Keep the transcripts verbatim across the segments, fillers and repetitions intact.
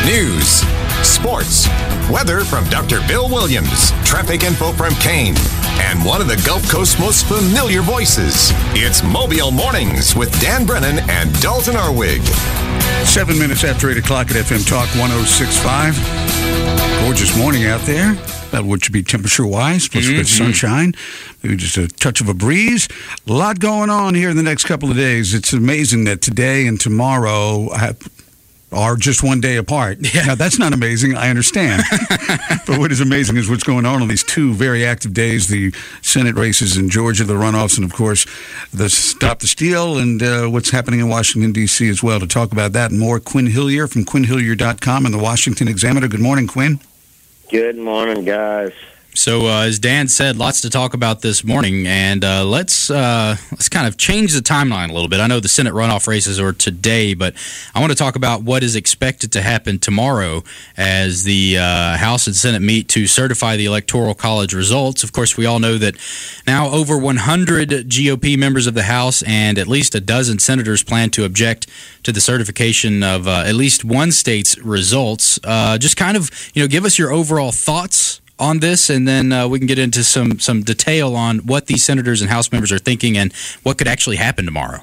News, sports, weather from Doctor Bill Williams, traffic info from Kane, and one of the Gulf Coast's most familiar voices. It's Mobile Mornings with Dan Brennan and Dalton Arwig. Seven minutes after eight o'clock at F M Talk one oh six point five. Gorgeous morning out there. About what should be temperature-wise, plus mm-hmm. a bit of sunshine, maybe just a touch of a breeze. A lot going on here in the next couple of days. It's amazing that today and tomorrow have, are just one day apart. Yeah. Now, that's not amazing, I understand. But what is amazing is what's going on on these two very active days, the Senate races in Georgia, the runoffs, and, of course, the Stop the Steal, and uh, what's happening in Washington, D C as well. To talk about that and more, Quinn Hillier from quinn hillier dot com and the Washington Examiner. Good morning, Quinn. Good morning, guys. So, uh, as Dan said, lots to talk about this morning, and uh, let's uh, let's kind of change the timeline a little bit. I know the Senate runoff races are today, but I want to talk about what is expected to happen tomorrow as the uh, House and Senate meet to certify the Electoral College results. Of course, we all know that now over one hundred G O P members of the House and at least a dozen senators plan to object to the certification of uh, at least one state's results. Uh, just kind of, you know, give us your overall thoughts on this, and then uh, we can get into some, some detail on what these senators and House members are thinking and what could actually happen tomorrow.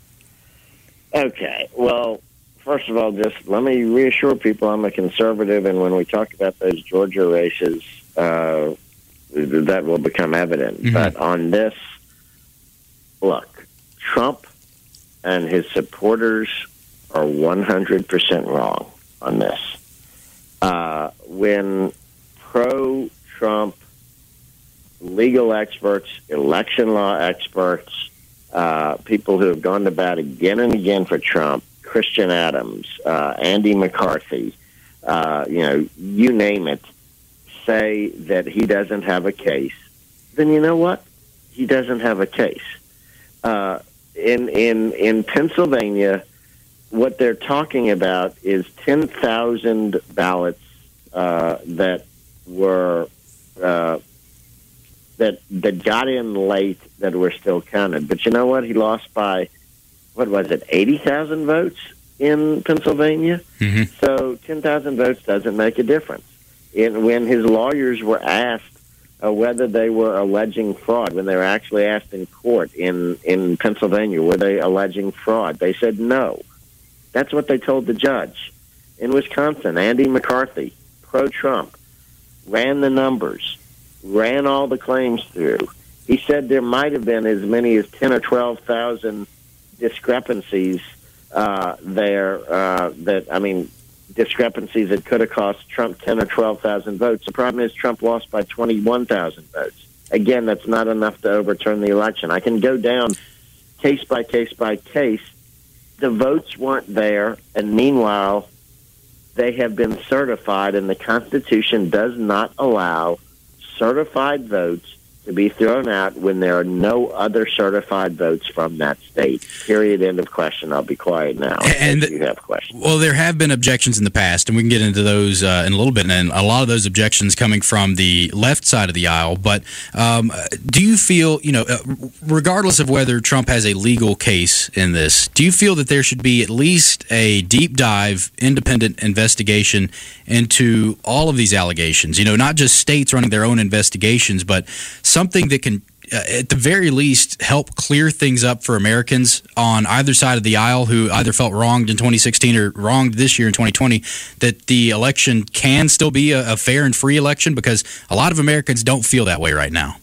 Okay. Well, first of all, just let me reassure people I'm a conservative, and when we talk about those Georgia races, uh, that will become evident. Mm-hmm. But on this, look, Trump and his supporters are one hundred percent wrong on this. Uh, when pro-Trump legal experts, election law experts, uh, people who have gone to bat again and again for Trump, Christian Adams, uh, Andy McCarthy, uh, you know, you name it, say that he doesn't have a case, then you know what? He doesn't have a case. Uh, in in in Pennsylvania, what they're talking about is ten thousand ballots uh, that were uh, that that got in late that were still counted. But you know what? He lost by, what was it, eighty thousand votes in Pennsylvania? Mm-hmm. So ten thousand votes doesn't make a difference. And when his lawyers were asked uh, whether they were alleging fraud, when they were actually asked in court in, in Pennsylvania, were they alleging fraud? They said no. That's what they told the judge. In Wisconsin, Andy McCarthy, pro-Trump, ran the numbers, ran all the claims through. He said there might have been as many as ten or twelve thousand discrepancies uh, there. Uh, that I mean, discrepancies that could have cost Trump ten or twelve thousand votes. The problem is Trump lost by twenty-one thousand votes. Again, that's not enough to overturn the election. I can go down case by case by case. The votes weren't there, and meanwhile, they have been certified, and the Constitution does not allow certified votes to be thrown out when there are no other certified votes from that state. Period. End of question. I'll be quiet now. And if you have questions. Well, there have been objections in the past, and we can get into those uh, in a little bit, and a lot of those objections coming from the left side of the aisle. But um, do you feel, you know, uh, regardless of whether Trump has a legal case in this, do you feel that there should be at least a deep dive, independent investigation into all of these allegations? You know, not just states running their own investigations, but something that can, uh, at the very least, help clear things up for Americans on either side of the aisle who either felt wronged in twenty sixteen or wronged this year in twenty twenty, that the election can still be a, a fair and free election, because a lot of Americans don't feel that way right now.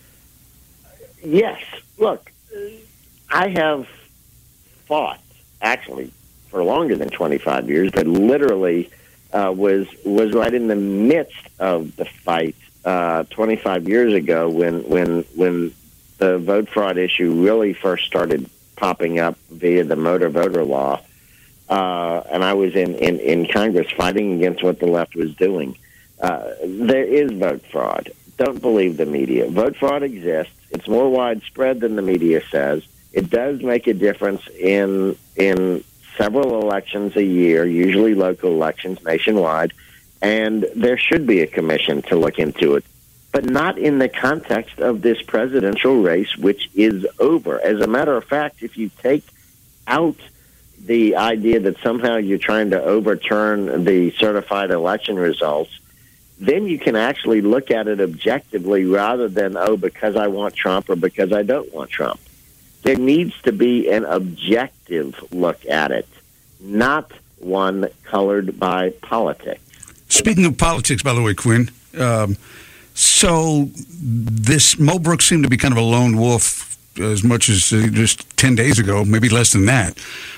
Yes. Look, I have fought, actually, for longer than twenty-five years, but literally uh, was was right in the midst of the fight Uh, twenty-five years ago, when when when the vote fraud issue really first started popping up via the motor voter law, uh, and I was in, in, in Congress fighting against what the left was doing. Uh, there is vote fraud. Don't believe the media. Vote fraud exists. It's more widespread than the media says. It does make a difference in in several elections a year, usually local elections nationwide. And there should be a commission to look into it, but not in the context of this presidential race, which is over. As a matter of fact, if you take out the idea that somehow you're trying to overturn the certified election results, then you can actually look at it objectively rather than, oh, because I want Trump or because I don't want Trump. There needs to be an objective look at it, not one colored by politics. Speaking of politics, by the way, Quinn, um, so this Mo Brooks seemed to be kind of a lone wolf as much as uh, just ten days ago, maybe less than that.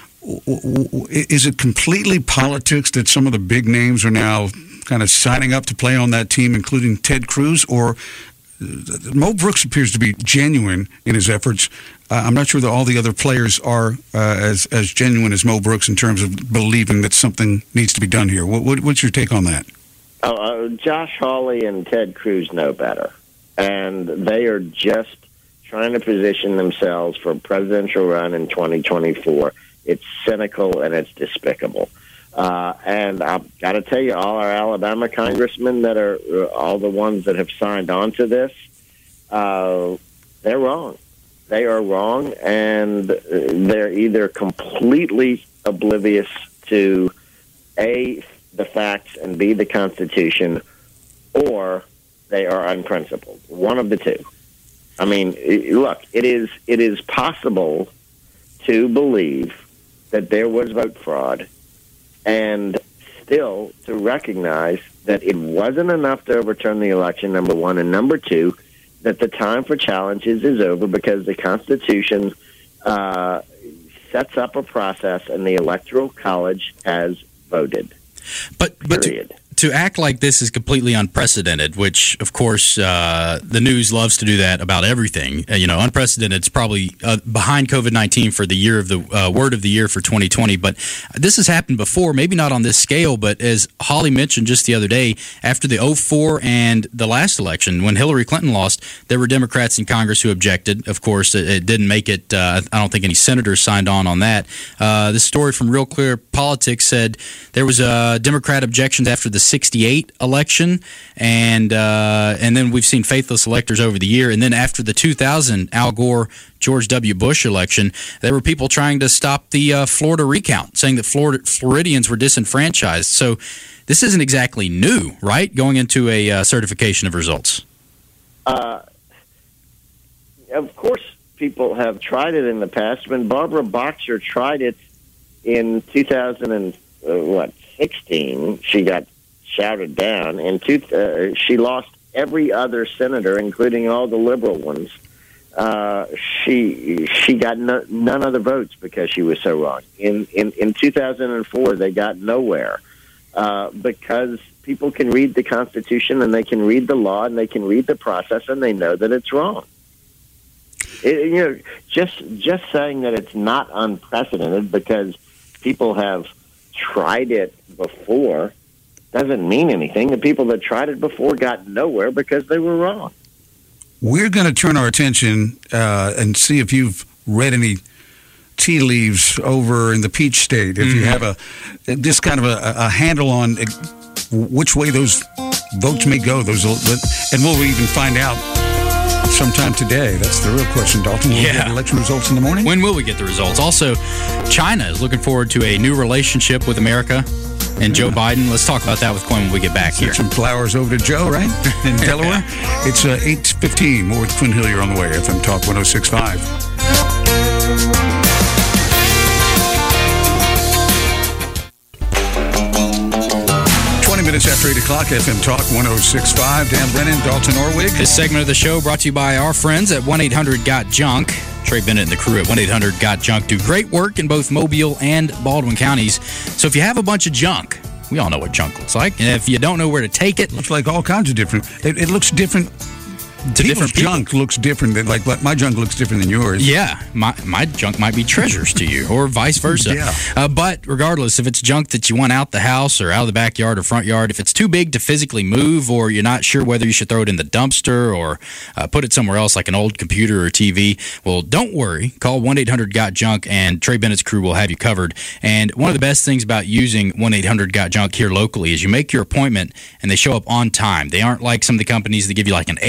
Is it completely politics that some of the big names are now kind of signing up to play on that team, including Ted Cruz, or Mo Brooks appears to be genuine in his efforts? Uh, I'm not sure that all the other players are uh, as as genuine as Mo Brooks in terms of believing that something needs to be done here. What, what, what's your take on that? Uh, uh, Josh Hawley and Ted Cruz know better, and they are just trying to position themselves for a presidential run in twenty twenty-four. It's cynical and it's despicable. Uh, and I've got to tell you, all our Alabama congressmen that are uh, all the ones that have signed on to this, uh, they're wrong. They are wrong, and they're either completely oblivious to, A, the facts, and B, the Constitution, or they are unprincipled. One of the two. I mean, look, it is it is possible to believe that there was vote fraud and still to recognize that it wasn't enough to overturn the election, number one, and number two, that the time for challenges is over because the Constitution uh, sets up a process and the Electoral College has voted. But, but to, to act like this is completely unprecedented, which, of course, uh, the news loves to do that about everything. Uh, you know, unprecedented is probably uh, behind COVID nineteen for the year of the uh, word of the year for twenty twenty. But this has happened before, maybe not on this scale, but as Holly mentioned just the other day, after the oh four and the last election, when Hillary Clinton lost, there were Democrats in Congress who objected. Of course, it, it didn't make it. Uh, I don't think any senators signed on on that. Uh, this story from Real Clear Politics said there was a Democrat objections after the sixty-eight election, and uh, and then we've seen faithless electors over the year. And then after the two thousand Al Gore, George W. Bush election, there were people trying to stop the uh, Florida recount, saying that Florida, Floridians were disenfranchised. So this isn't exactly new, right, going into a uh, certification of results? Uh, of course, people have tried it in the past. When Barbara Boxer tried it in two thousand and uh, what sixteen, she got shouted down, and two, uh, she lost every other senator, including all the liberal ones. Uh, she she got no, none of the votes because she was so wrong. In in, in two thousand four, they got nowhere uh, because people can read the Constitution and they can read the law and they can read the process and they know that it's wrong. It, you know, just just saying that it's not unprecedented because people have tried it before doesn't mean anything. The people that tried it before got nowhere because they were wrong. We're going to turn our attention uh, and see if you've read any tea leaves over in the Peach State. If mm-hmm. you have a this kind of a, a handle on which way those votes may go, those, and we'll even find out sometime today. That's the real question, Dalton. Will yeah. we get election results in the morning? When will we get the results? Also, China is looking forward to a new relationship with America and Joe Biden. Let's talk about that with Quinn when we get back Send here. some flowers over to Joe, right? In Delaware. It's uh, eight fifteen. More with Quinn Hillier on the way. F M Talk one oh six point five. Minutes after eight o'clock, F M Talk one oh six point five. Dan Brennan, Dalton Orwig. This segment of the show brought to you by our friends at one eight hundred got junk. Trey Bennett and the crew at one eight hundred got junk do great work in both Mobile and Baldwin counties. So if you have a bunch of junk, we all know what junk looks like. And if you don't know where to take it, looks like all kinds of different. It, it looks different. To People's different people. junk looks different. Than, like my junk looks different than yours. Yeah, my my junk might be treasures to you, or vice versa. Yeah. Uh, but regardless, if it's junk that you want out the house or out of the backyard or front yard, if it's too big to physically move, or you're not sure whether you should throw it in the dumpster or uh, put it somewhere else, like an old computer or T V, well, don't worry. Call one eight hundred got junk, and Trey Bennett's crew will have you covered. And one of the best things about using one eight hundred got junk here locally is you make your appointment, and they show up on time. They aren't like some of the companies that give you like an eight or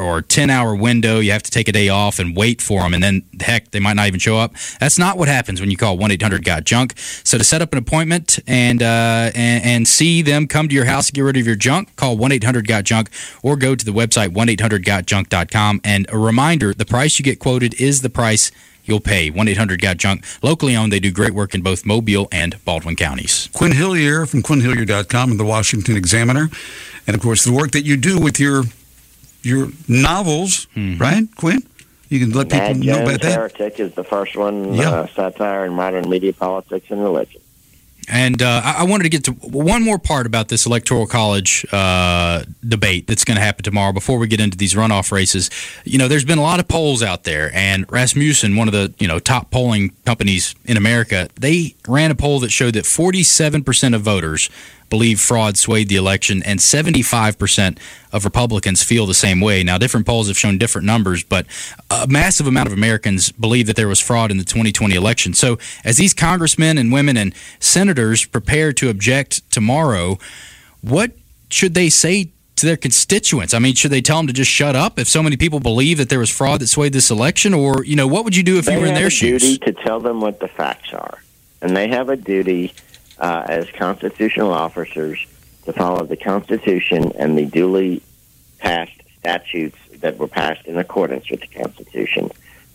or ten hour window. You have to take a day off and wait for them, and then heck, they might not even show up. That's not what happens when you call one eight hundred got junk. So to set up an appointment and uh, and, and see them come to your house and get rid of your junk, call one eight hundred got junk or go to the website one eight hundred got junk dot com. And a reminder, the price you get quoted is the price you'll pay. one eight hundred got junk, locally owned. They do great work in both Mobile and Baldwin counties. Quinn Hillier from quinn hillier dot com and the Washington Examiner. And, of course, the work that you do with your your novels, mm-hmm. right, Quinn? You can let people Mad know Jones about that. Heretic is the first one, yeah. uh, satire in modern media, politics, and religion. And uh, I wanted to get to one more part about this Electoral College uh, debate that's going to happen tomorrow before we get into these runoff races. You know, there's been a lot of polls out there, and Rasmussen, one of the you know top polling companies in America, they ran a poll that showed that forty-seven percent of voters believe fraud swayed the election, and seventy-five percent of Republicans feel the same way. Now, different polls have shown different numbers, but a massive amount of Americans believe that there was fraud in the twenty twenty election. So as these congressmen and women and senators prepare to object tomorrow, what should they say to their constituents? I mean, should they tell them to just shut up if so many people believe that there was fraud that swayed this election? Or, you know, what would you do if they you were in their shoes? They have a duty to tell them what the facts are. And they have a duty Uh, as constitutional officers to follow the Constitution and the duly passed statutes that were passed in accordance with the Constitution.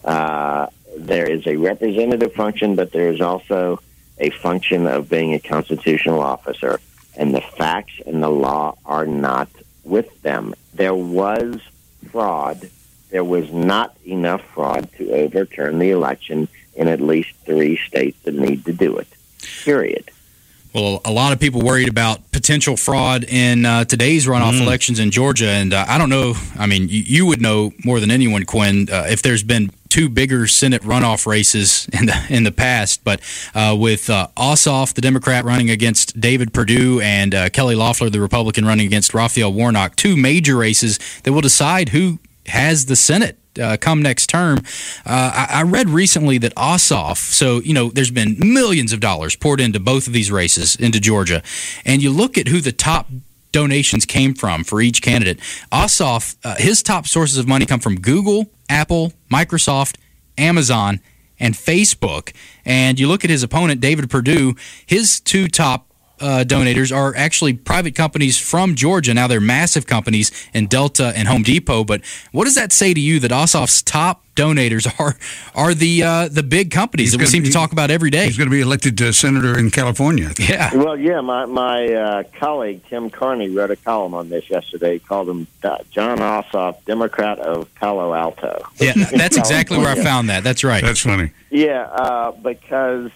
Uh, there is a representative function, but there is also a function of being a constitutional officer, and the facts and the law are not with them. There was fraud. There was not enough fraud to overturn the election in at least three states that need to do it, period. Well, a lot of people worried about potential fraud in uh, today's runoff mm. elections in Georgia. And uh, I don't know, I mean, you, you would know more than anyone, Quinn, uh, if there's been two bigger Senate runoff races in the in the past. But uh, with uh, Ossoff, the Democrat, running against David Perdue, and uh, Kelly Loeffler, the Republican, running against Raphael Warnock, two major races that will decide who has the Senate Uh, come next term. Uh, I, I read recently that Ossoff, so, you know, there's been millions of dollars poured into both of these races into Georgia, and you look at who the top donations came from for each candidate. Ossoff, uh, his top sources of money come from Google, Apple, Microsoft, Amazon, and Facebook. And you look at his opponent, David Perdue, his two top Uh, donators are actually private companies from Georgia. Now, they're massive companies in Delta and Home Depot. But what does that say to you that Ossoff's top donators are are the uh, the big companies he's that we seem be, to talk about every day? He's going to be elected uh, senator in California. Yeah. Well, yeah, my, my uh, colleague, Tim Carney, wrote a column on this yesterday. He called him John Ossoff, Democrat of Palo Alto. Yeah, that's exactly where I found that. That's right. That's funny. Yeah, uh, because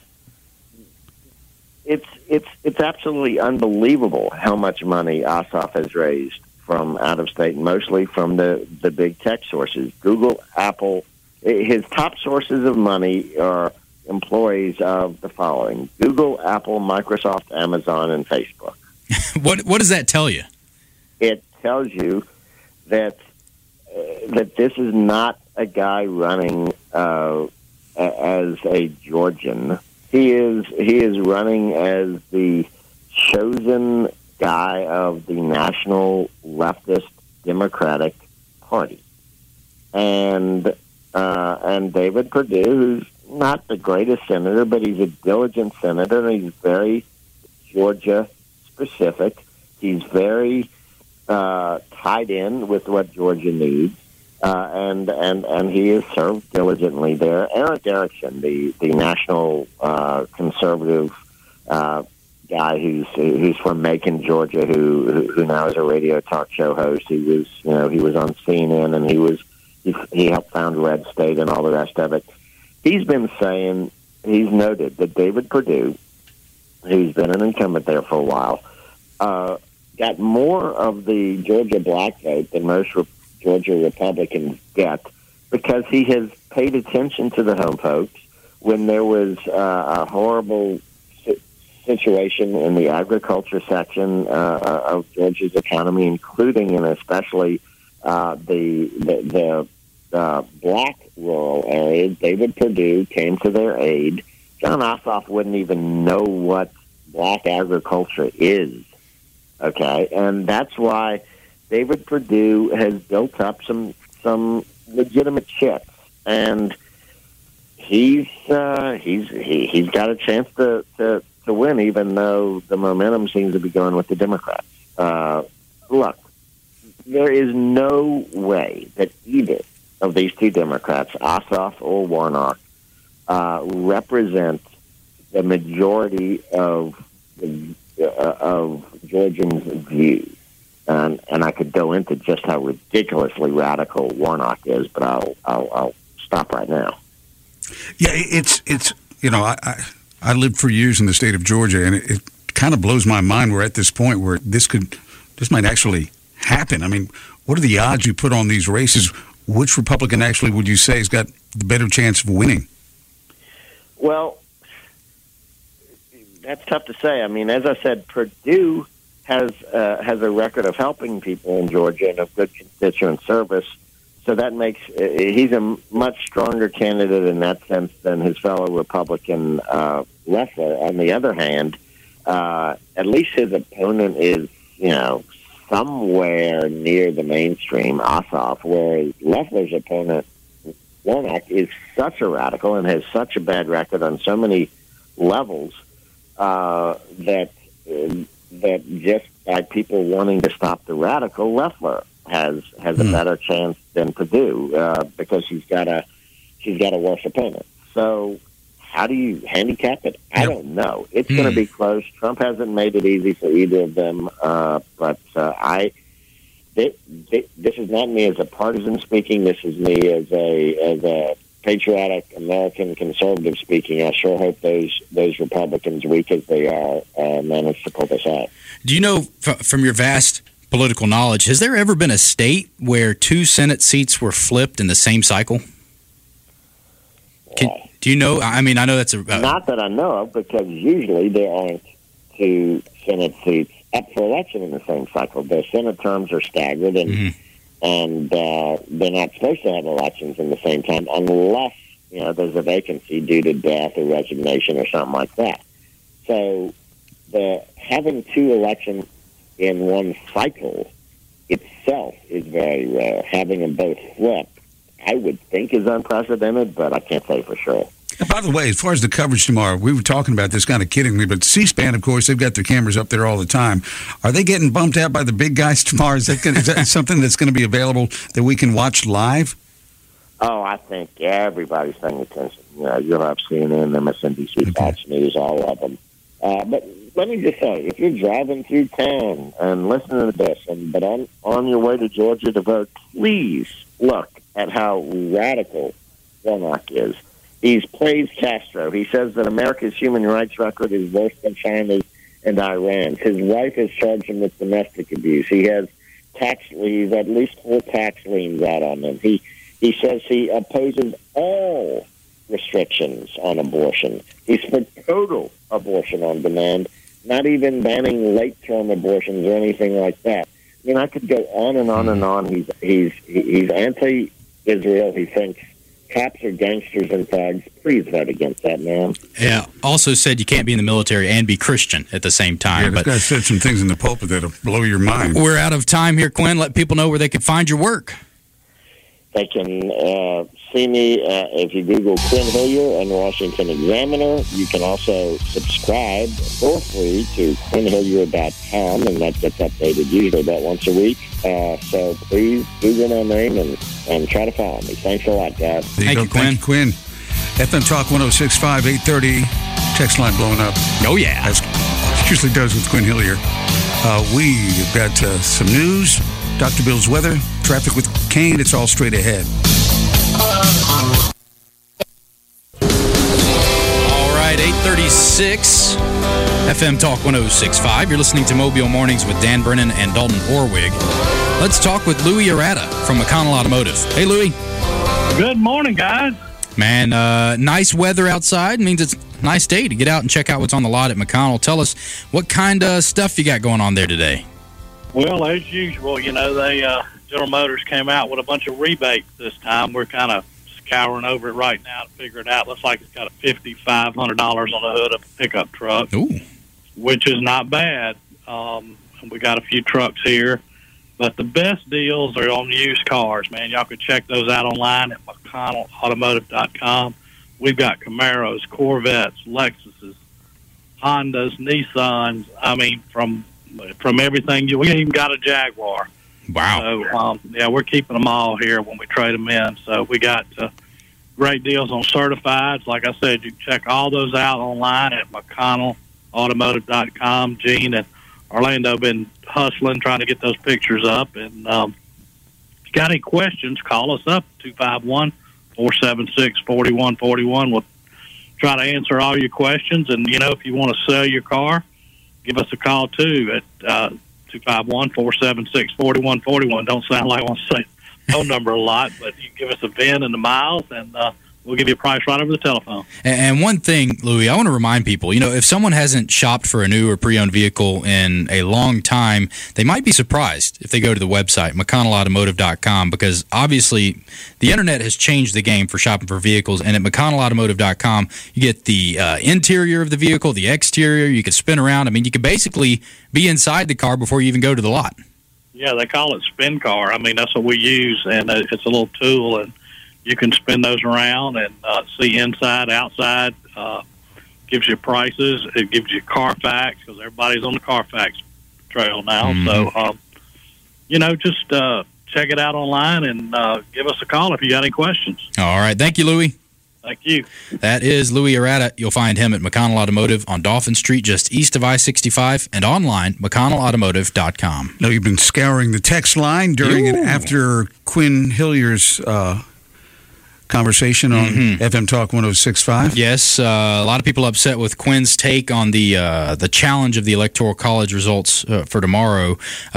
It's it's it's absolutely unbelievable how much money Ossoff has raised from out of state, mostly from the, the big tech sources. Google, Apple, his top sources of money are employees of the following: Google, Apple, Microsoft, Amazon, and Facebook. what what does that tell you? It tells you that uh, that this is not a guy running uh, as a Georgian. He is he is running as the chosen guy of the National Leftist Democratic Party, and uh, and David Perdue, who's not the greatest senator, but he's a diligent senator. And he's very Georgia specific. He's very uh, tied in with what Georgia needs. Uh, and, and, and he has served diligently there. Eric Erickson, the, the national uh, conservative uh, guy who's who's from Macon, Georgia, who who now is a radio talk show host. He was you know he was on C N N, and he was he, he helped found Red State and all the rest of it. He's been saying, he's noted that David Perdue, who's been an incumbent there for a while, uh, got more of the Georgia black vote than most Georgia Republicans get, because he has paid attention to the home folks when there was uh, a horrible si- situation in the agriculture section uh, of Georgia's economy, including and especially uh, the the, the uh, black rural areas. David Perdue came to their aid. John Ossoff wouldn't even know what black agriculture is. Okay, and that's why David Perdue has built up some some legitimate chicks, and he's uh, he's he, he's got a chance to, to, to win, even though the momentum seems to be going with the Democrats. Uh, look, there is no way that either of these two Democrats, Ossoff or Warnock, uh, represent the majority of the, uh, of Georgians' views. And, and I could go into just how ridiculously radical Warnock is, but I'll I'll, I'll stop right now. Yeah, it's it's you know I, I I lived for years in the state of Georgia, and it, it kind of blows my mind we're at this point where this could this might actually happen. I mean, what are the odds you put on these races? Which Republican actually would you say has got the better chance of winning? Well, that's tough to say. I mean, as I said, Perdue has uh, has a record of helping people in Georgia and of good constituent service. So that makes uh, he's a much stronger candidate in that sense than his fellow Republican uh, Loeffler. On the other hand, uh, at least his opponent is, you know, somewhere near the mainstream, Ossoff, whereas Loeffler's opponent, Warnock, is such a radical and has such a bad record on so many levels uh, that uh, that just by people wanting to stop the radical, Loeffler has has mm. a better chance than Perdue uh, because she's got a she's got a worse opponent. So how do you handicap it? I yep. don't know. It's mm. going to be close. Trump hasn't made it easy for either of them, uh, but uh, I. They, they, this is not me as a partisan speaking. This is me as a as a patriotic American conservative speaking. I sure hope those those Republicans, weak as they are, uh, manage to pull this out. Do you know, f- from your vast political knowledge, has there ever been a state where two Senate seats were flipped in the same cycle? Can, do you know? I mean, I know that's a... Uh, Not that I know of, because usually there aren't two Senate seats up for election in the same cycle. The Senate terms are staggered, and mm-hmm. and uh, they're not supposed to have elections in the same time unless, you know, there's a vacancy due to death or resignation or something like that. So the having two elections in one cycle itself is very rare. Having them both flip, I would think, is unprecedented, but I can't say for sure. And by the way, as far as the coverage tomorrow, we were talking about this kind of kiddingly, but C-SPAN, of course, they've got their cameras up there all the time. Are they getting bumped out by the big guys tomorrow? Is that, gonna, is that something that's going to be available that we can watch live? Oh, I think everybody's paying attention. You know, you'll have C N N, M S N B C, okay. Fox News, all of them. Uh, but let me just say, if you're driving through town and listening to this, and but on, on your way to Georgia to vote, please look at how radical Warnock is. He's praised Castro. He says that America's human rights record is worse than China's and Iran's. His wife has charged him with domestic abuse. He has tax he's at least four tax liens out on him. He he says he opposes all restrictions on abortion. He's for total abortion on demand, not even banning late-term abortions or anything like that. I mean, I could go on and on and on. He's he's he's anti-Israel. He thinks cops are gangsters and thugs. Please vote against that man. Yeah. Also said you can't be in the military and be Christian at the same time. Yeah, this guy said some things in the pulpit that'll blow your mind. We're out of time here, Quinn. Let people know where they can find your work. They can uh, see me uh, if you Google Quinn Hillier and Washington Examiner. You can also subscribe for free to quinn hillier dot com, and that gets updated usually about once a week. Uh, so please Google my name and, and try to follow me. Thanks a lot, guys. There you Thank go. you, Quinn. Thank you, Quinn. F M Talk one oh six point five, eight thirty. Text line blowing up. Oh, yeah. As it usually does with Quinn Hillier. Uh, we've got uh, some news. Doctor Bill's weather. Traffic with Kane. It's all straight ahead. All right, eight thirty-six. F M Talk one oh six point five. You're listening to Mobile Mornings with Dan Brennan and Dalton Orwig. Let's talk with Louis Arata from McConnell Automotive. Hey, Louis. Good morning, guys. Man, uh, nice weather outside. Means it's a nice day to get out and check out what's on the lot at McConnell. Tell us what kind of stuff you got going on there today. Well, as usual, you know, they uh, General Motors came out with a bunch of rebates this time. We're kind of scouring over it right now to figure it out. Looks like it's got a five thousand five hundred dollars on the hood of a pickup truck, Ooh. which is not bad. Um, we got a few trucks here. But the best deals are on used cars, man. Y'all can check those out online at McConnell Automotive dot com. We've got Camaros, Corvettes, Lexuses, Hondas, Nissans. I mean, from from everything. We even got a Jaguar. Wow. So, um, yeah, we're keeping them all here when we trade them in. So we got uh, great deals on certifieds. Like I said, you can check all those out online at McConnell Automotive dot com. Gene and Orlando have been hustling, trying to get those pictures up. And um, if you got any questions, call us up, two five one, four seven six, four one four one. We'll try to answer all your questions. And, you know, if you want to sell your car, give us a call, too, at uh, two five one, four seven six, four one four one. Don't sound like I want to say phone number a lot, but you can give us a V I N and the miles, and uh, we'll give you a price right over the telephone. And one thing, Louis, I want to remind people, you know, if someone hasn't shopped for a new or pre-owned vehicle in a long time, they might be surprised if they go to the website, McConnell Automotive dot com, because obviously the internet has changed the game for shopping for vehicles. And at McConnell Automotive dot com, you get the uh, interior of the vehicle, the exterior, you can spin around. I mean, you can basically be inside the car before you even go to the lot. Yeah, they call it Spin Car. I mean, that's what we use, and it's a little tool, and you can spin those around and uh, see inside, outside. Uh, gives you prices. It gives you Carfax, because everybody's on the Carfax trail now. Mm-hmm. So, um, you know, just uh, check it out online and uh, give us a call if you got any questions. All right. Thank you, Louis. Thank you. That is Louis Arata. You'll find him at McConnell Automotive on Dolphin Street, just east of I sixty-five, and online, McConnell Automotive dot com. Now, you've been scouring the text line during Ooh. and after Quinn Hillier's uh, conversation on mm-hmm. F M Talk one oh six point five. Yes, uh, a lot of people upset with Quinn's take on the uh, the challenge of the Electoral College results uh, for tomorrow.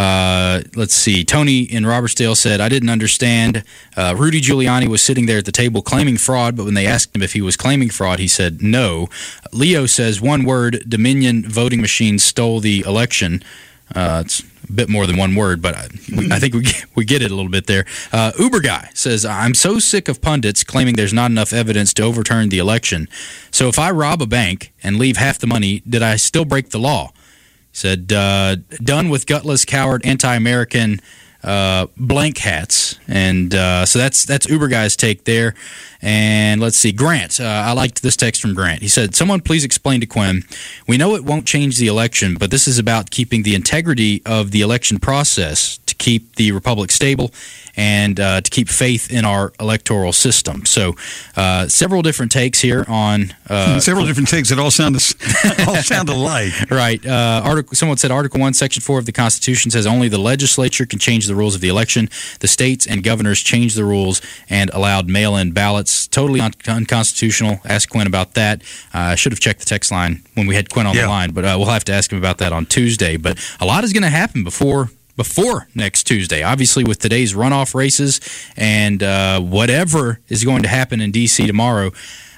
Uh, let's see. Tony in Robertsdale said, I didn't understand. Uh, Rudy Giuliani was sitting there at the table claiming fraud, but when they asked him if he was claiming fraud, he said no. Leo says, one word, Dominion voting machines stole the election. Uh, it's a bit more than one word, but I, I think we get, we get it a little bit there. Uh, Uber Guy says, I'm so sick of pundits claiming there's not enough evidence to overturn the election. So if I rob a bank and leave half the money, did I still break the law? He said, uh, done with gutless, coward, anti-American uh, blank hats. And uh, so that's that's Uber Guy's take there. And let's see, Grant. Uh, I liked this text from Grant. He said, someone please explain to Quinn, we know it won't change the election, but this is about keeping the integrity of the election process, to keep the republic stable, and uh, to keep faith in our electoral system. So uh, several different takes here on... Uh, several different takes that all sound all sound alike. Right. Uh, article, someone said Article one, Section four of the Constitution says only the legislature can change the rules of the election. The states and governors changed the rules and allowed mail-in ballots. Totally un- unconstitutional. Ask Quinn about that. I uh, should have checked the text line when we had Quinn on yeah. the line, but uh, we'll have to ask him about that on Tuesday. But a lot is going to happen before before next Tuesday. Obviously, with today's runoff races and uh, whatever is going to happen in D C tomorrow,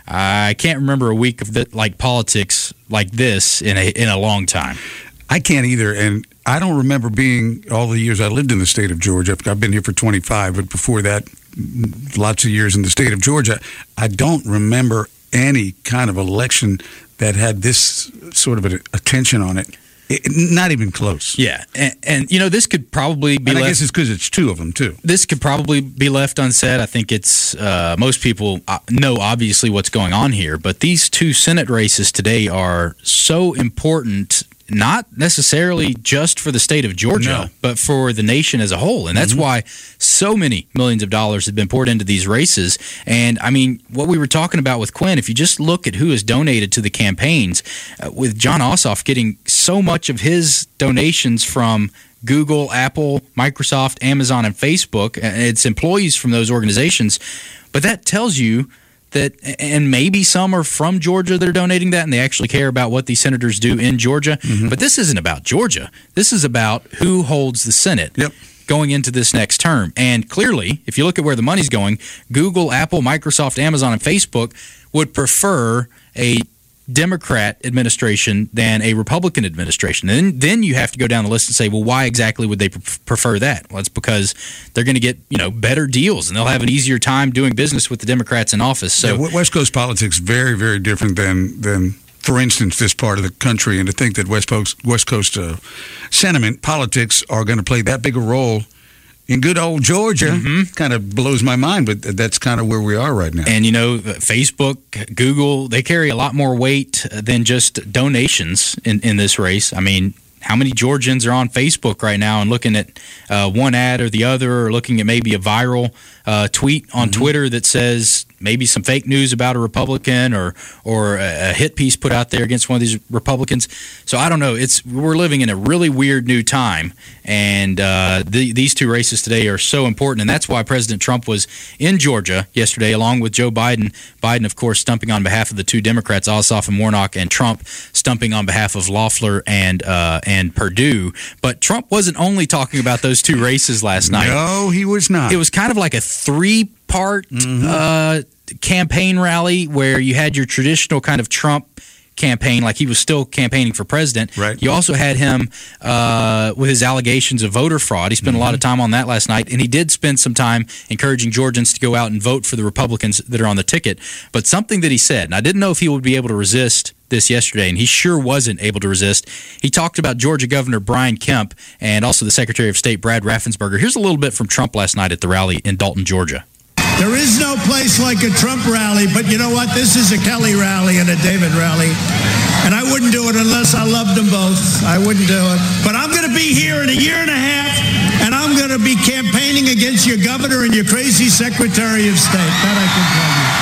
I can't remember a week of the, like politics like this in a in a long time. I can't either, and I don't remember being all the years I lived in the state of Georgia. I've been here for twenty-five, but before that, lots of years in the state of Georgia. I don't remember any kind of election that had this sort of an attention on it. It, not even close. Yeah, and, and you know, this could probably be and I left, guess it's because it's two of them, too. This could probably be left unsaid. I think it's, uh, most people know, obviously, what's going on here, but these two Senate races today are so important, not necessarily just for the state of Georgia, no. but for the nation as a whole. And that's mm-hmm. why so many millions of dollars have been poured into these races. And, I mean, what we were talking about with Quinn, if you just look at who has donated to the campaigns, uh, with Jon Ossoff getting so much of his donations from Google, Apple, Microsoft, Amazon, and Facebook, and it's employees from those organizations. But that tells you that, and maybe some are from Georgia that are donating that, and they actually care about what these senators do in Georgia. Mm-hmm. But this isn't about Georgia. This is about who holds the Senate yep. going into this next term. And clearly, if you look at where the money's going, Google, Apple, Microsoft, Amazon, and Facebook would prefer a Democrat administration than a Republican administration. And then, then you have to go down the list and say, well, why exactly would they pre- prefer that? Well, it's because they're going to get, you know, better deals, and they'll have an easier time doing business with the Democrats in office. So yeah, West Coast politics very, very different than than for instance, this part of the country, and to think that West Coast, West Coast uh, sentiment, politics are going to play that big a role in good old Georgia, mm-hmm. kind of blows my mind, but that's kind of where we are right now. And, you know, Facebook, Google, they carry a lot more weight than just donations in, in this race. I mean, how many Georgians are on Facebook right now and looking at uh, one ad or the other, or looking at maybe a viral uh, tweet on mm-hmm. Twitter that says maybe some fake news about a Republican, or or a hit piece put out there against one of these Republicans. So I don't know. It's we're living in a really weird new time, and uh, the, these two races today are so important, and that's why President Trump was in Georgia yesterday, along with Joe Biden. Biden, of course, stumping on behalf of the two Democrats, Ossoff and Warnock, and Trump stumping on behalf of Loeffler and uh, and Perdue. But Trump wasn't only talking about those two races last night. No, he was not. It was kind of like a three-part mm-hmm. uh, campaign rally where you had your traditional kind of Trump campaign, like he was still campaigning for president. Right. You also had him uh, with his allegations of voter fraud. He spent mm-hmm. a lot of time on that last night, and he did spend some time encouraging Georgians to go out and vote for the Republicans that are on the ticket. But something that he said, and I didn't know if he would be able to resist this yesterday, and he sure wasn't able to resist. He talked about Georgia Governor Brian Kemp and also the Secretary of State Brad Raffensperger. Here's a little bit from Trump last night at the rally in Dalton, Georgia. There is no place like a Trump rally, but you know what? This is a Kelly rally and a David rally, and I wouldn't do it unless I loved them both. I wouldn't do it. But I'm going to be here in a year and a half, and I'm going to be campaigning against your governor and your crazy Secretary of State. That I can tell you.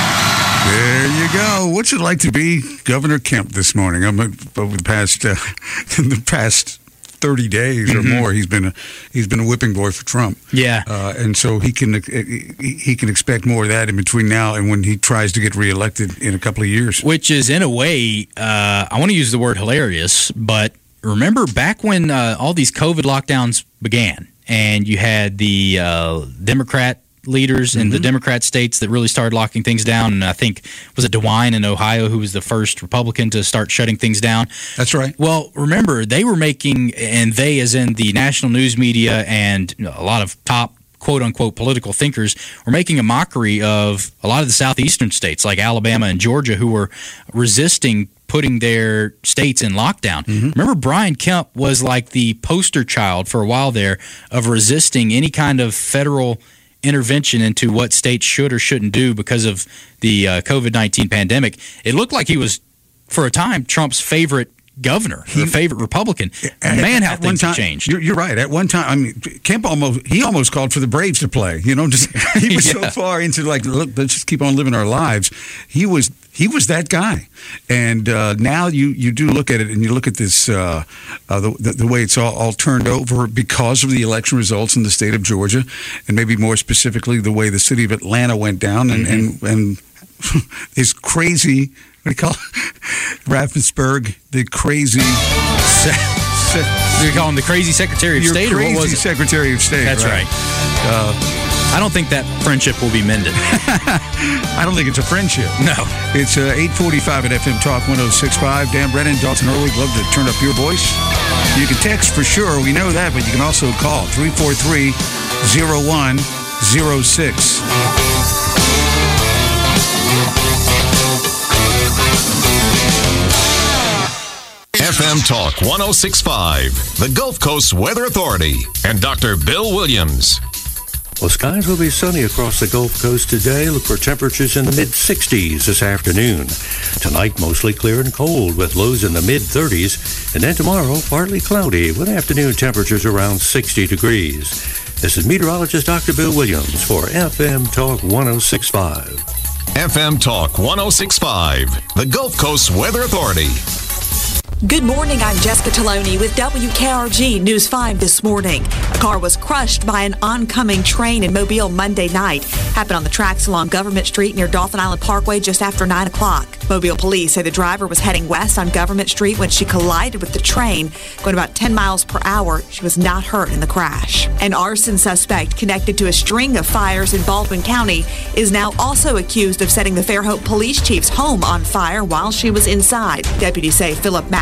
There you go. What's it like to be Governor Kemp this morning? I'm over the past uh, the past thirty days or mm-hmm. more. He's been a he's been a whipping boy for Trump. Yeah, uh, and so he can he can expect more of that in between now and when he tries to get reelected in a couple of years. Which is, in a way, uh, I want to use the word hilarious, but remember back when uh, all these COVID lockdowns began, and you had the uh, Democrat leaders in mm-hmm. the Democrat states that really started locking things down. And I think, was it DeWine in Ohio who was the first Republican to start shutting things down? That's right. Well, remember, they were making, and they as in the national news media and you know, a lot of top quote-unquote political thinkers were making a mockery of a lot of the southeastern states like Alabama and Georgia who were resisting putting their states in lockdown. Mm-hmm. Remember, Brian Kemp was like the poster child for a while there of resisting any kind of federal intervention into what states should or shouldn't do because of the uh, COVID nineteen pandemic. It looked like he was, for a time, Trump's favorite governor, he, favorite Republican. At, Man, how at things one time, have changed. You're, you're right. At one time, I mean, Kemp almost he almost called for the Braves to play. You know, just he was yeah. so far into like, look, let's just keep on living our lives. He was he was that guy, and uh, now you, you do look at it and you look at this uh, uh, the, the the way it's all, all turned over because of the election results in the state of Georgia, and maybe more specifically the way the city of Atlanta went down, and mm-hmm. and, and his crazy. What do you call it? Raffensperger, the crazy. Se- se- Do you call him the crazy Secretary of Your State, or what was it? Secretary of State. That's right. right. Uh, I don't think that friendship will be mended. I don't think it's a friendship. No. It's uh, eight forty-five at F M Talk one oh six point five. Dan Brennan, Dalton Early, love to turn up your voice. You can text for sure, we know that, but you can also call three four three, oh one oh six. F M Talk one oh six point five, the Gulf Coast Weather Authority, and Doctor Bill Williams. Well, skies will be sunny across the Gulf Coast today. Look for temperatures in the mid-sixties this afternoon. Tonight, mostly clear and cold with lows in the mid-thirties. And then tomorrow, partly cloudy with afternoon temperatures around sixty degrees. This is meteorologist Doctor Bill Williams for F M Talk one oh six point five. F M Talk one oh six point five, the Gulf Coast Weather Authority. Good morning, I'm Jessica Taloni with W K R G News five this morning. A car was crushed by an oncoming train in Mobile Monday night. Happened on the tracks along Government Street near Dolphin Island Parkway just after nine o'clock. Mobile police say the driver was heading west on Government Street when she collided with the train, going about ten miles per hour. She was not hurt in the crash. An arson suspect connected to a string of fires in Baldwin County is now also accused of setting the Fairhope police chief's home on fire while she was inside. Deputies say Philip Mack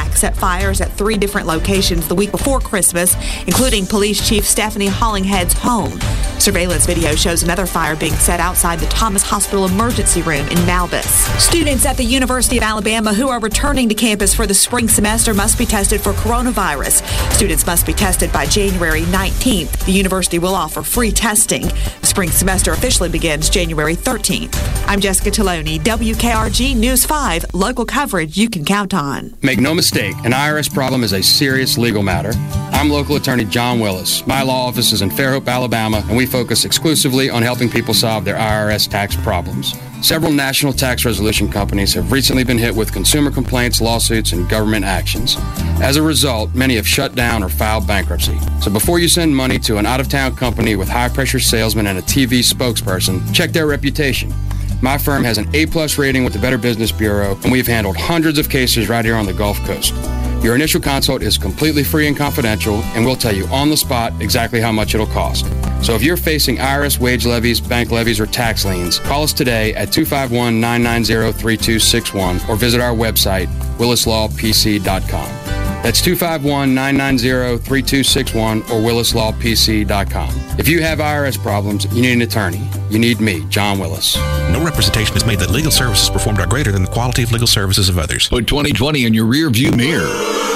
attack set fires at three different locations the week before Christmas, including Police Chief Stephanie Hollinghead's home. Surveillance video shows another fire being set outside the Thomas Hospital emergency room in Malbus. Students at the University of Alabama who are returning to campus for the spring semester must be tested for coronavirus. Students must be tested by January nineteenth. The university will offer free testing. The spring semester officially begins January thirteenth. I'm Jessica Taloni, W K R G News five, local coverage you can count on. Make no mistake, an I R S problem is a serious legal matter. I'm local attorney John Willis. My law office is in Fairhope, Alabama, and we focus exclusively on helping people solve their I R S tax problems. Several national tax resolution companies have recently been hit with consumer complaints, lawsuits, and government actions. As a result, many have shut down or filed bankruptcy. So before you send money to an out-of-town company with high-pressure salesmen and a T V spokesperson, check their reputation. My firm has an A-plus rating with the Better Business Bureau, and we've handled hundreds of cases right here on the Gulf Coast. Your initial consult is completely free and confidential, and we'll tell you on the spot exactly how much it'll cost. So if you're facing I R S wage levies, bank levies, or tax liens, call us today at two five one, nine nine zero, three two six one or visit our website, willis law p c dot com. That's two five one, nine nine zero, three two six one or willis law p c dot com. If you have I R S problems, you need an attorney. You need me, John Willis. No representation is made that legal services performed are greater than the quality of legal services of others. Put twenty twenty in your rearview mirror.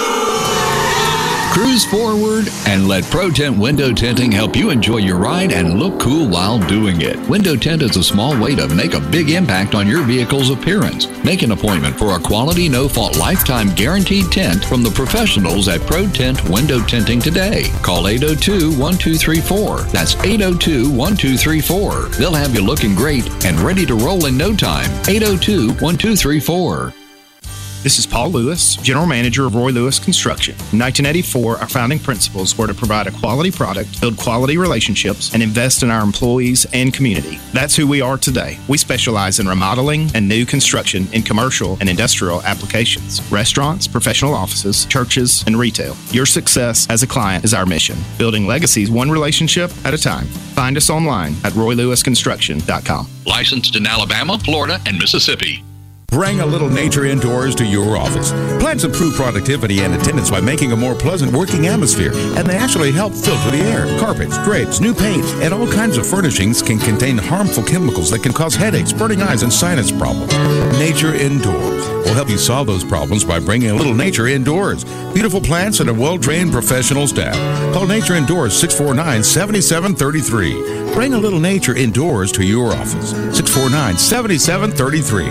Cruise forward and let ProTint Window Tinting help you enjoy your ride and look cool while doing it. Window tint is a small way to make a big impact on your vehicle's appearance. Make an appointment for a quality, no-fault, lifetime guaranteed tint from the professionals at ProTint Window Tinting today. Call eight oh two, one two three four. That's eight oh two, one two three four. They'll have you looking great and ready to roll in no time. eight oh two, one two three four. This is Paul Lewis, General Manager of Roy Lewis Construction. In nineteen eighty-four, our founding principles were to provide a quality product, build quality relationships, and invest in our employees and community. That's who we are today. We specialize in remodeling and new construction in commercial and industrial applications, restaurants, professional offices, churches, and retail. Your success as a client is our mission, building legacies one relationship at a time. Find us online at roy lewis construction dot com. Licensed in Alabama, Florida, and Mississippi. Bring a little nature indoors to your office. Plants improve productivity and attendance by making a more pleasant working atmosphere, and they actually help filter the air. Carpets, drapes, new paint, and all kinds of furnishings can contain harmful chemicals that can cause headaches, burning eyes, and sinus problems. Nature Indoors will help you solve those problems by bringing a little nature indoors. Beautiful plants and a well-trained professional staff. Call Nature Indoors, six four nine, seven seven three three. Bring a little nature indoors to your office, six four nine, seven seven three three.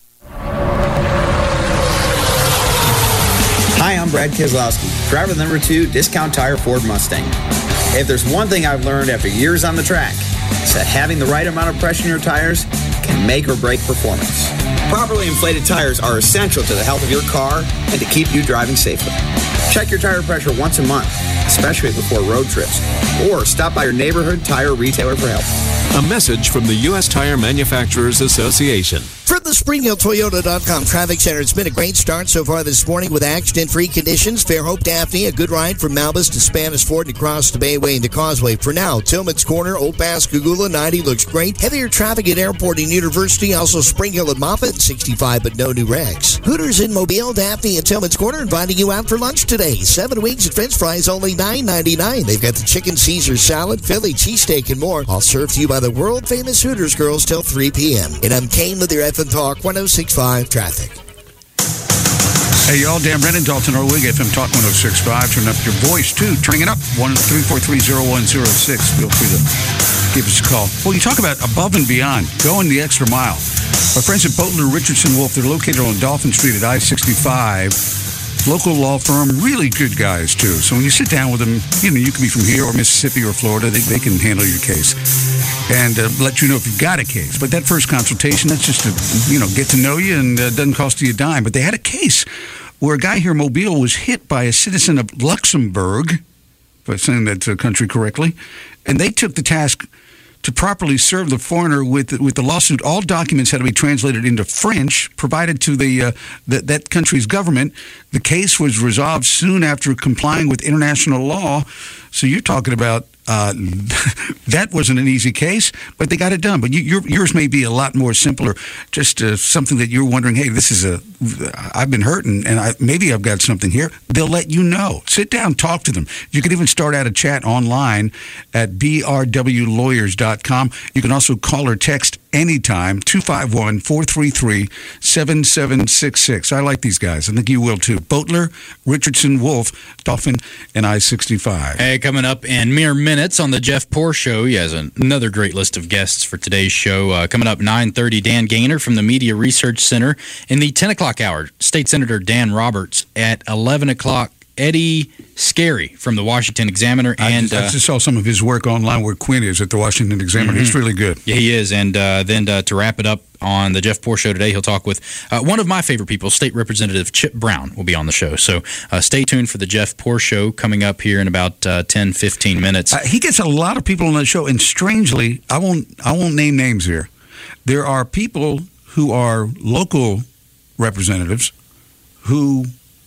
Hi, I'm Brad Keselowski, driver number two, Discount Tire Ford Mustang. If there's one thing I've learned after years on the track, it's that having the right amount of pressure in your tires can make or break performance. Properly inflated tires are essential to the health of your car and to keep you driving safely. Check your tire pressure once a month, especially before road trips, or stop by your neighborhood tire retailer for help. A message from the U S Tire Manufacturers Association. From the Spring Hill Toyota dot com Traffic Center, it's been a great start so far this morning with accident-free conditions. Fairhope, Daphne, a good ride from Malbus to Spanish Ford and across the Bayway into Causeway. For now, Tillman's Corner, Old Pascagoula, ninety looks great. Heavier traffic at Airport and University, also Spring Hill and Moffett, sixty-five, but no new wrecks. Hooters in Mobile, Daphne, and Tillman's Corner inviting you out for lunch today. Seven wings and French fries, only nine ninety-nine. They've got the chicken Caesar salad, Philly cheesesteak, and more. All served to you by the world-famous Hooters girls till three p.m. And I'm Kane with your F M Talk one oh six point five traffic. Hey, y'all. Dan Brennan, Dalton Orwig, F M Talk one oh six point five. Turn up your voice, too. Turning it up. one three four three, oh one oh six. Feel free to give us a call. Well, you talk about above and beyond, going the extra mile. Our friends at Butler, Richardson, Wolf, they're located on Dolphin Street at I sixty-five. Local law firm, really good guys, too. So when you sit down with them, you know, you can be from here or Mississippi or Florida. They, they can handle your case and uh, let you know if you've got a case. But that first consultation, that's just to, you know, get to know you and uh, doesn't cost you a dime. But they had a case where a guy here in Mobile was hit by a citizen of Luxembourg, if I'm saying that uh, country correctly, and they took the task to properly serve the foreigner with with the lawsuit. All documents had to be translated into French, provided to the, uh, the that country's government. The case was resolved soon after complying with international law. So you're talking about Uh, that wasn't an easy case, but they got it done. But you, your, yours may be a lot more simpler, just uh, something that you're wondering, hey, this is a, I've been hurting, and I, maybe I've got something here. They'll let you know. Sit down, talk to them. You can even start out a chat online at b r w lawyers dot com. You can also call or text anytime, two five one, four three three, seven seven six six. I like these guys. I think you will too. Boatler, Richardson, Wolf, Dolphin, and I sixty-five. Hey, coming up in mere minutes on the Jeff Poor Show, he has another great list of guests for today's show. Uh, coming up nine thirty, Dan Gaynor from the Media Research Center. In the ten o'clock hour, State Senator Dan Roberts. At eleven o'clock, Eddie Scary from the Washington Examiner. And I just, I just saw some of his work online where Quinn is at the Washington Examiner. Mm-hmm. He's really good. Yeah, he is. And uh, then uh, to wrap it up on the Jeff Poor Show today, he'll talk with uh, one of my favorite people, State Representative Chip Brown will be on the show. So uh, stay tuned for the Jeff Poor Show coming up here in about uh, ten, fifteen minutes. Uh, he gets a lot of people on the show, and strangely, I won't, I won't name names here. There are people who are local representatives who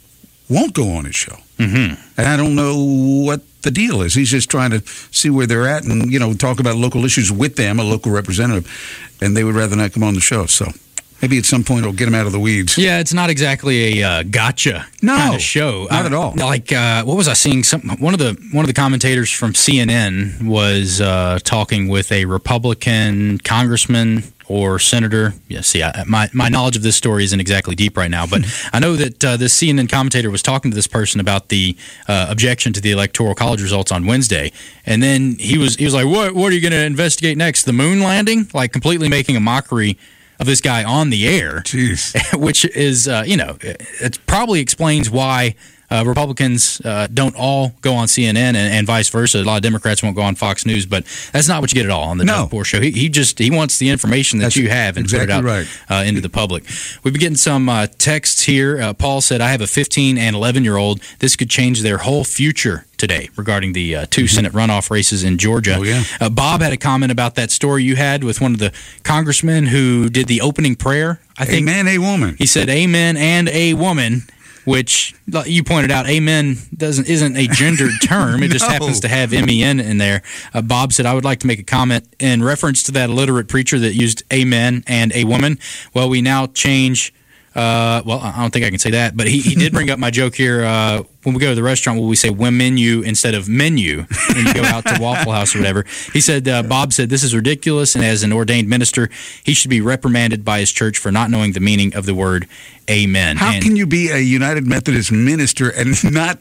won't go on his show. Mm-hmm. And I don't know what the deal is. He's just trying to see where they're at and, you know, talk about local issues with them, a local representative, and they would rather not come on the show. So maybe at some point it'll get him out of the weeds. Yeah, it's not exactly a uh, gotcha no, kind of show. Not I, at all. Like, uh, what was I seeing? Some, one of the one of the commentators from C N N was uh, talking with a Republican congressman or senator. Yeah, see, I, my, my knowledge of this story isn't exactly deep right now, but I know that uh, this C N N commentator was talking to this person about the uh, objection to the Electoral College results on Wednesday, and then he was he was like, "What what are you going to investigate next? The moon landing?" Like completely making a mockery of this guy on the air. Jeez. Which is, uh, you know, it probably explains why Uh, Republicans uh, don't all go on C N N and, and vice versa. A lot of Democrats won't go on Fox News, but that's not what you get at all on the no. Jeff Poor Show. He, he just he wants the information that that's you have and exactly put it out right. uh, into the public. We've been getting some uh, texts here. Uh, Paul said, "I have a fifteen and eleven year old. This could change their whole future today," regarding the uh, two mm-hmm. Senate runoff races in Georgia. Oh, yeah. uh, Bob had a comment about that story you had with one of the congressmen who did the opening prayer. I think Amen, a woman. He said, "Amen and a woman." Which you pointed out, amen doesn't isn't a gendered term. It just no. happens to have M E N in there. Uh, Bob said, "I would like to make a comment in reference to that illiterate preacher that used amen and a woman. Well, we now change. Uh, well, I don't think I can say that, but he, he did bring up my joke here. Uh, when we go to the restaurant, will we say menu instead of menu when you go out to Waffle House or whatever?" He said, uh, Bob said, "This is ridiculous, and as an ordained minister, he should be reprimanded by his church for not knowing the meaning of the word amen." How and, can you be a United Methodist minister and not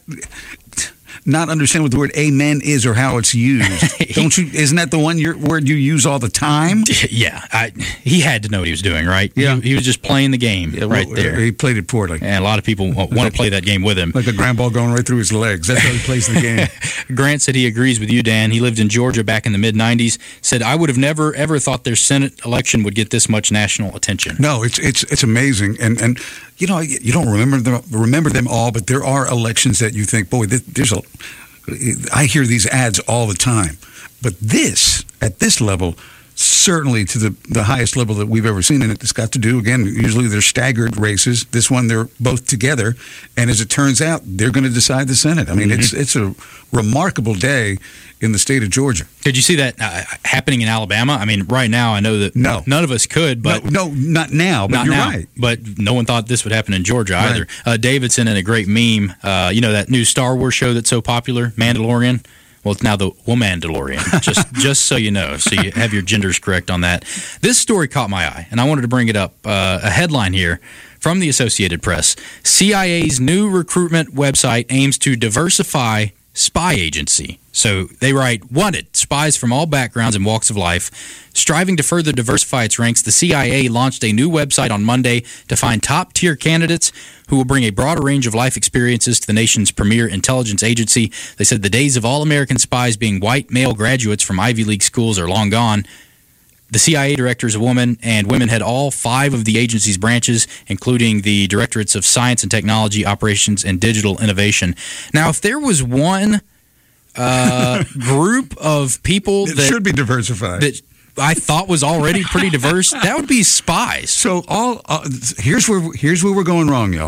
not understand what the word amen is or how it's used? Don't you? Isn't that the one your, word you use all the time? Yeah, I, he had to know what he was doing, right? Yeah, he, he was just playing the game yeah, right well, there. He played it poorly, and a lot of people want to play that game with him, like a ground ball going right through his legs. That's how he plays the game. Grant said he agrees with you, Dan. He lived in Georgia back in the mid nineties. Said, "I would have never ever thought their Senate election would get this much national attention." No, it's it's it's amazing, and and you know you don't remember them remember them all, but there are elections that you think, boy, there's a. I hear these ads all the time, but this, at this level, certainly to the, the highest level that we've ever seen, and it's got to do, again, usually they're staggered races. This one, they're both together, and as it turns out, they're going to decide the Senate. I mean, mm-hmm. it's it's a remarkable day in the state of Georgia. Could you see that uh, happening in Alabama? I mean, right now, I know that no. none of us could, but... No, no not now, but not you're now, right. But no one thought this would happen in Georgia right. either. Uh, Davidson in a great meme, uh, you know that new Star Wars show that's so popular, Mandalorian? Well, it's now the Womandalorian, just just so you know, so you have your genders correct on that. This story caught my eye, and I wanted to bring it up. Uh, a headline here from the Associated Press. C I A's new recruitment website aims to diversify spy agency. So they write, "Wanted, spies from all backgrounds and walks of life. Striving to further diversify its ranks, the C I A launched a new website on Monday to find top-tier candidates who will bring a broader range of life experiences to the nation's premier intelligence agency." They said the days of all American spies being white male graduates from Ivy League schools are long gone. The C I A director is a woman, and women head all five of the agency's branches, including the directorates of science and technology, operations, and digital innovation. Now, if there was one uh, group of people it that should be diversified, that I thought was already pretty diverse, that would be spies. So all uh, here's where here's where we're going wrong, y'all.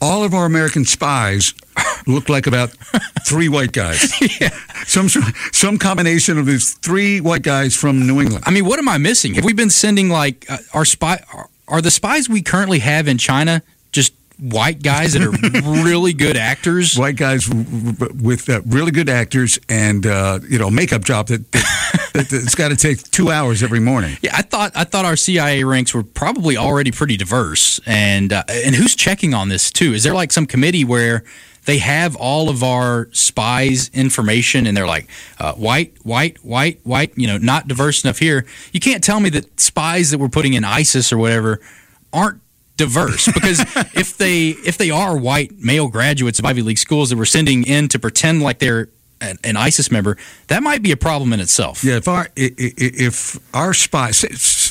all of our American spies look like about three white guys. Yeah. Some some combination of these three white guys from New England. I mean, what am I missing? Have we been sending like uh, our spy? Are, are the spies we currently have in China just white guys that are really good actors? White guys with uh, really good actors and uh, you know makeup job that, that, that it's got to take two hours every morning. Yeah, I thought I thought our C I A ranks were probably already pretty diverse, and uh, and who's checking on this too? Is there like some committee where they have all of our spies' information, and they're like, uh, white, white, white, white, you know, not diverse enough here. You can't tell me that spies that we're putting in ISIS or whatever aren't diverse, because if they if they are white male graduates of Ivy League schools that we're sending in to pretend like they're an, an ISIS member, that might be a problem in itself. Yeah, if our if our spies,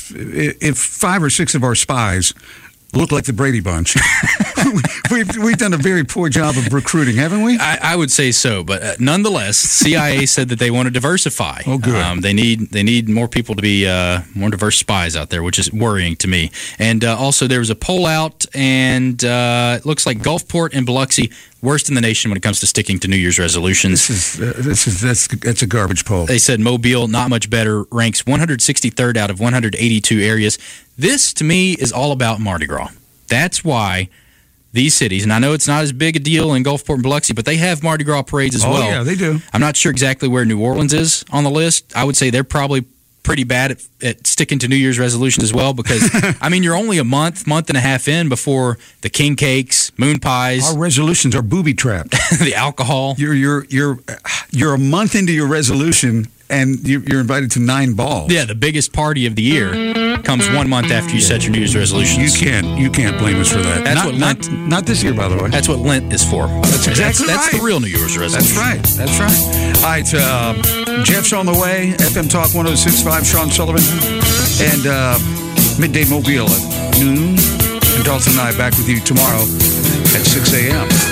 if five or six of our spies look like the Brady Bunch, we've, we've done a very poor job of recruiting, haven't we? I, I would say so, but uh, nonetheless, C I A said that they want to diversify. Oh, good. Um, they need they need more people to be uh, more diverse spies out there, which is worrying to me. And uh, also, there was a poll out, and uh, it looks like Gulfport and Biloxi worst in the nation when it comes to sticking to New Year's resolutions. This is uh, this is that's that's a garbage poll. They said Mobile, not much better, ranks one hundred sixty-third out of one hundred eighty-two areas. This, to me, is all about Mardi Gras. That's why these cities, and I know it's not as big a deal in Gulfport and Biloxi, but they have Mardi Gras parades as oh, well. Oh, yeah, they do. I'm not sure exactly where New Orleans is on the list. I would say they're probably pretty bad at, at sticking to New Year's resolutions as well, because, I mean, you're only a month, month and a half in before the king cakes, moon pies. Our resolutions are booby-trapped. The alcohol. You're, you're, you're, you're a month into your resolution, and you're invited to nine balls. Yeah, the biggest party of the year comes one month after you set your New Year's resolutions. You can't you can't blame us for that. That's not, what Lent, not, not this year, by the way. That's what Lent is for. That's exactly that's, right. That's the real New Year's resolution. That's right. That's right. All right, uh, Jeff's on the way. F M Talk one oh six point five, Sean Sullivan. And uh, Midday Mobile at noon. And Dalton and I back with you tomorrow at six a.m.